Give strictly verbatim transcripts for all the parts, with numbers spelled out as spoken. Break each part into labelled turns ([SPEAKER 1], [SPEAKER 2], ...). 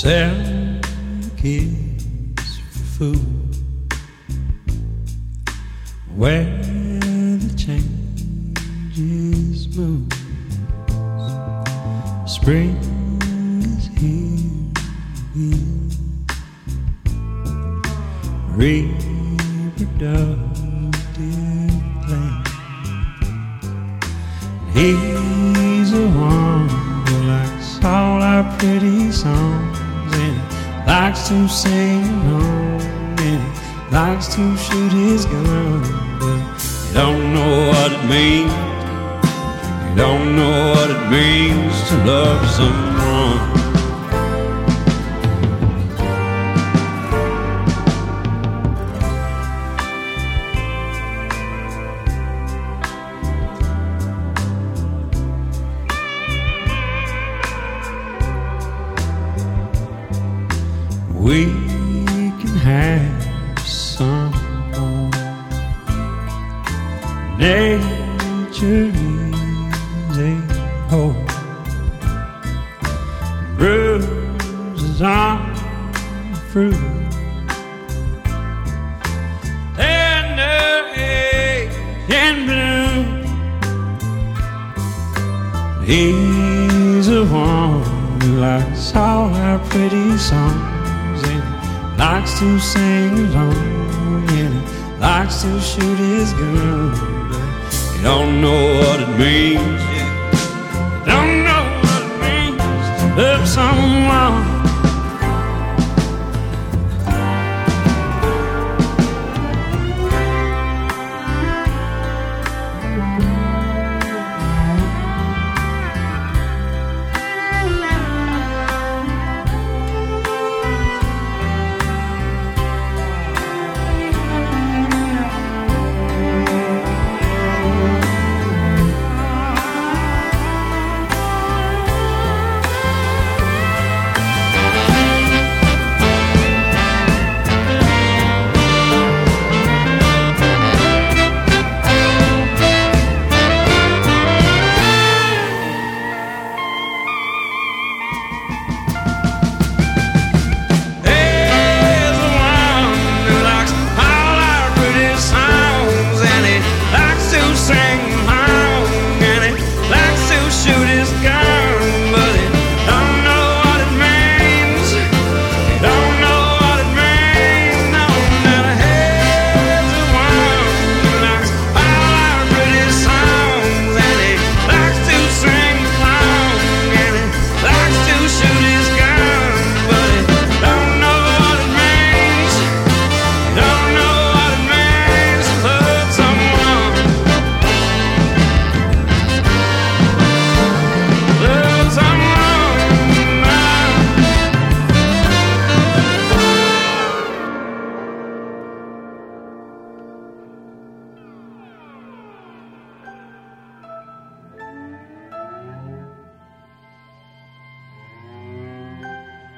[SPEAKER 1] selling kids for food, where the changes move. Spring is here again, reproductive land. He's a one who likes all our pretty songs, and he likes to sing along, and he likes to shoot his gun, but he don't know what it means. He don't know what it means to love someone. We can have some more. Nature is a whole. Bruises on the fruit, tender age and bloom. He's the one who likes all our pretty songs, likes to sing along, and he likes to shoot his gun, but he don't know what it means. Yeah. He don't know what it means to love someone.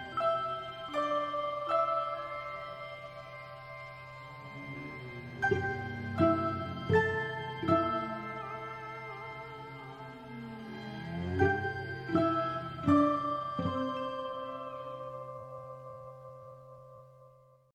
[SPEAKER 2] you